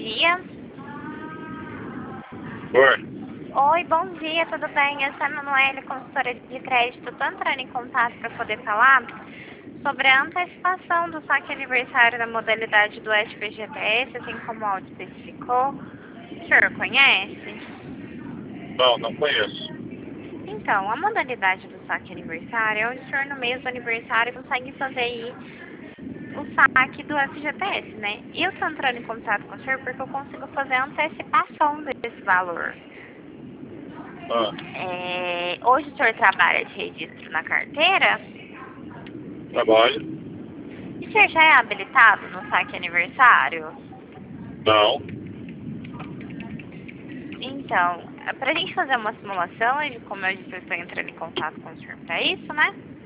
dia. Oi. Oi, bom dia, tudo bem? Essa é a Manuela, consultora de crédito. Estou entrando em contato para poder falar sobre a antecipação do saque aniversário da modalidade do FGTS, assim como o Aldo especificou. O senhor conhece? Não conheço. Então, a modalidade do saque aniversário é onde o senhor no mês do aniversário consegue fazer aí o saque do FGTS, né? E eu estou entrando em contato com o senhor porque eu consigo fazer a antecipação desse valor. Hoje o senhor trabalha de registro na carteira? Trabalho? E o senhor já é habilitado no saque aniversário? Não. Então, para a gente fazer uma simulação, como eu disse, eu estou entrando em contato com o senhor para isso, né?